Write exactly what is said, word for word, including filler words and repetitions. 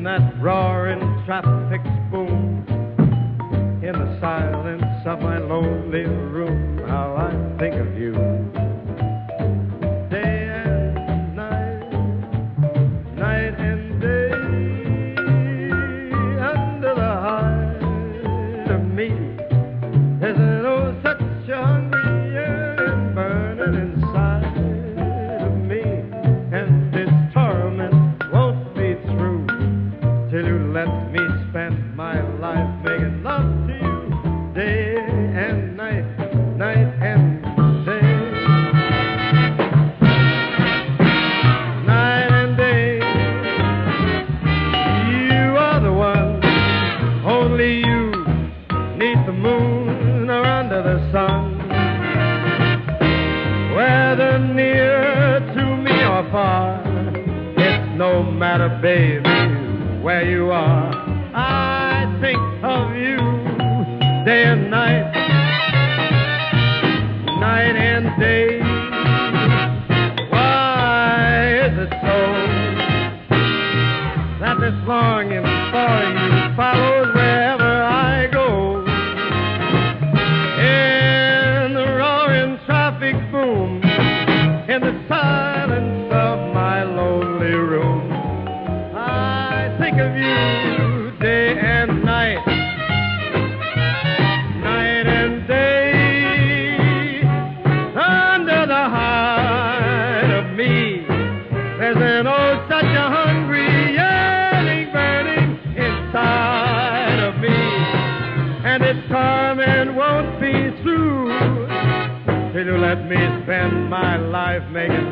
that roaring traffic's boom, in the silence of my lonely room, how I think of you. Day and night, night and day, under the hide of me, there's no such a hungry yearning burning inside of me, and its torment won't be through till you let me spend my life making love to you. Day and night, night and day, night and day. You are the one, only you, neath the moon or under the sun. Whether near to me or far, it's no matter, baby, where you are. I think of you day and night, night and day. Why is it so that this longing for you follows wherever I go? In the roaring traffic boom, in the silence of my lonely room, I think of you day and night, night and day. Under the hide of me, there's an oh such a hungry yearning burning inside of me, and its torment won't be through till you let me spend my life making